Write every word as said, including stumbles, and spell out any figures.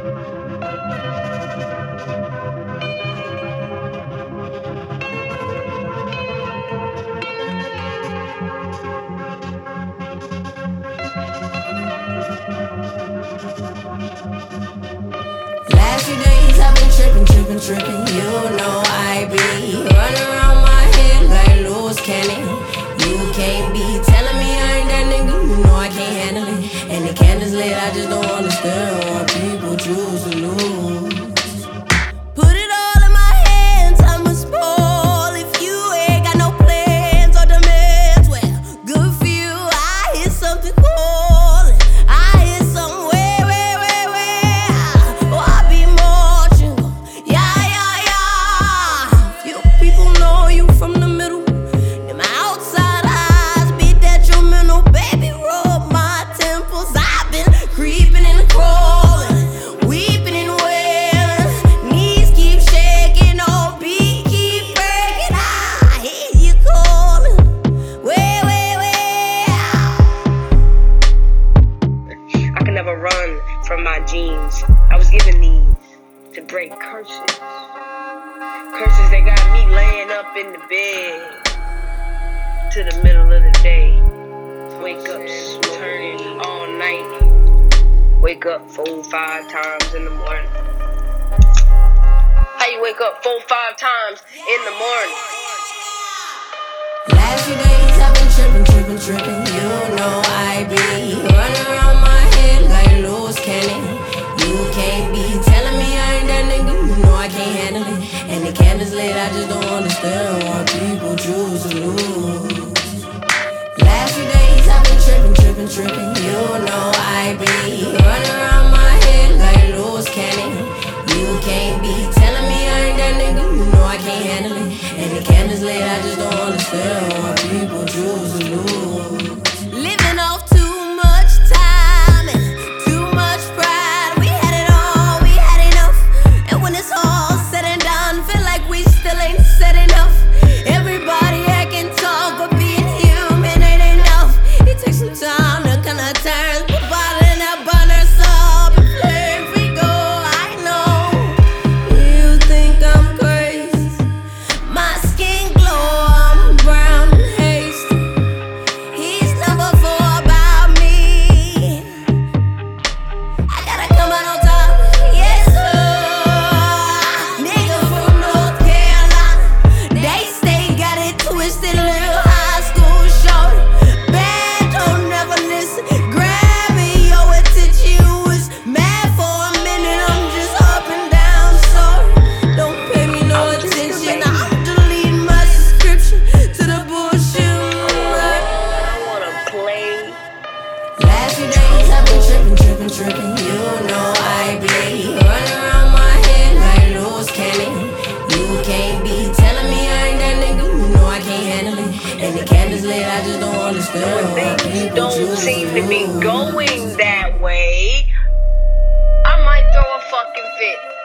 Last few days I've been tripping, tripping, tripping. You know I be running around my head like loose cannon. You can't be telling me I ain't that nigga. You know I can't handle it. And the candles lit, I just don't understand why people choose to lose. Put it all in my hands, I'ma spoil. If you ain't got no plans or demands, well, good for you. I hear something calling. I hear something way, way, way, way. Oh, I be marching. Yeah, yeah, yeah. Few people know you from the middle. Them outside eyes beat that your mental. Baby, rub my temples. I've been creeping and crawling, weeping and wailing. Knees keep shaking, oh, beat keep breaking. I hear you calling. Way, way, way. I can never run from my genes. I was given these to break curses. Curses that got me laying up in the bed to the middle of the day. Wake up, turning all night. Wake up four, five times in the morning. How you wake up four, five times in the morning? Last few days I've been tripping, tripping, tripping. You know I be running around my head like loose cannon. You can't be telling me I ain't that nigga. You know I can't handle it. And the candles lit, I just don't understand why people choose to lose. Last few days I've been tripping, tripping, tripping. You know I be running around my head like loose cannon. You can't be telling me I ain't that nigga. You know I can't handle it. And the candles lit, I just don't understand why people choose to lose. Living off too much time and too much pride. We had it all, we had enough. And when it's all said and done, feel like we still ain't said enough. Everybody acting talk, but being human ain't enough. It takes some time to kind of turn, put bottle in that burn us up and flame we go. I know you think I'm crazy. My skin glow, I'm brown and hasty. He's number four about me. I gotta come out on top, yes sir. Nigga from North Carolina, they stay got it twisted, little high school shorty. Bad, don't never listen. Grab me your attention. You was mad for a minute, I'm just up and down, sorry. Don't pay me no attention. I'm deleting my subscription to the bullshit. I wanna play. Last few days I've been tripping, tripping, tripping. You know I be running around my head like loose cannon. You can't be telling me I ain't that nigga. You know I can't handle it. And the candles lit, I just don't understand why Things people don't choose seem to to be lose. going that way. I might throw a fucking fit.